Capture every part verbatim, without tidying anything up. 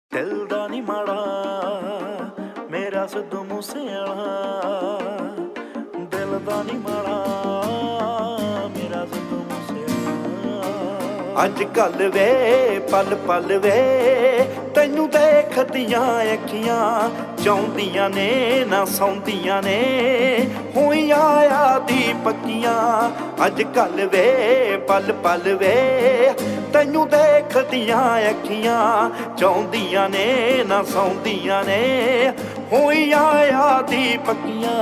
दिल दा नी माड़ा मेरा सिद्धू मूसेआला, दिल दा नी माड़ा मेरा सिद्धू मूसेआला। अज कल वे पल पल वे तैनू देखदियां अखियां चाहुंदियां ने ना सौंदियां ने होइयां यादी पक्कियां। अज कल वे पल पल वे तैनू देखदियां अखियां चाहुंदियां ने ना सौंदियां ने होइयां यादी पक्कियां।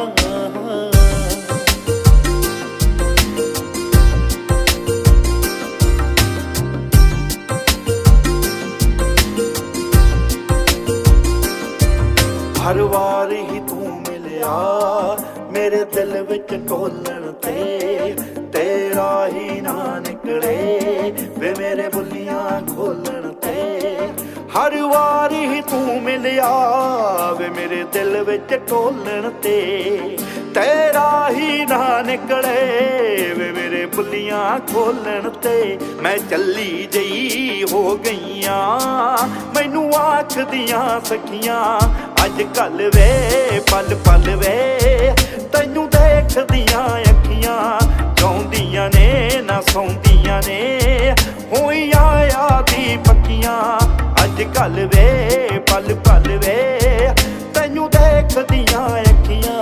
हर वार ही तू मिलिया मेरे दिल विच ढोलण ते, तेरा ही ना निकले वे मेरे बुलियां खोलण ते। हर वार ही तू मिलिया वे मेरे दिल विच ढोलण ते, तेरा ही ना निकले वे मेरे बुलियां खोलण ते। मैं चली जई हो गईयां मैनू आखदियां सखियां अज कल वे पल पल वे तैनू देखदियां अखियां चाहुंदियां ने ना सौंदियां ने होइयां यादी पक्कियां। अज कल वे पल पल वे तैनू देखदियां अखियां।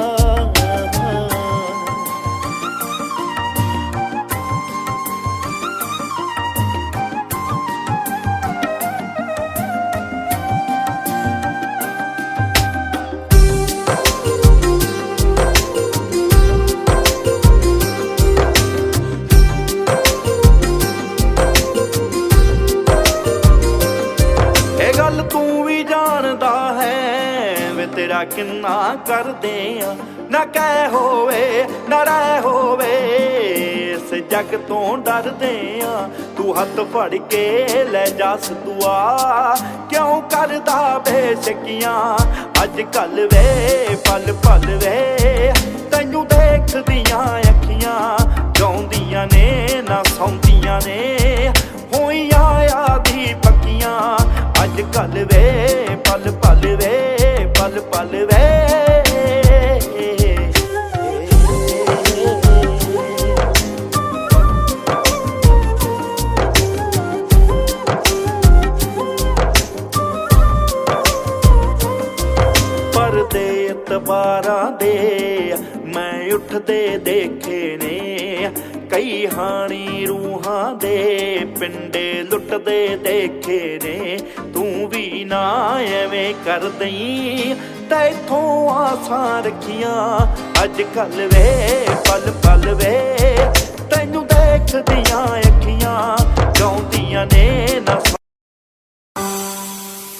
गल तू भी जानदा है वे तेरा किन्ना करदे आ, ना कह होवे ना रह होवे इस जग तो डरदे आ। तू हथ फड़ के ले जा सदुआ क्यों करदा बेशकियां। अज कल वे पल पल वे तैनू देखदियां अखियां चाहुंदियां ने ना सौंदियां ने होइयां यादी पक्कियां। अज कल वे पल पल वे पल पल वे परदे इतबारां दे मैं उठदे देखे ने, कई हानी रूहां दे पिंडे लुटदे देखे ने। तू भी ना एवें कर दई तैथों आसां रखियां। अज कल वे पल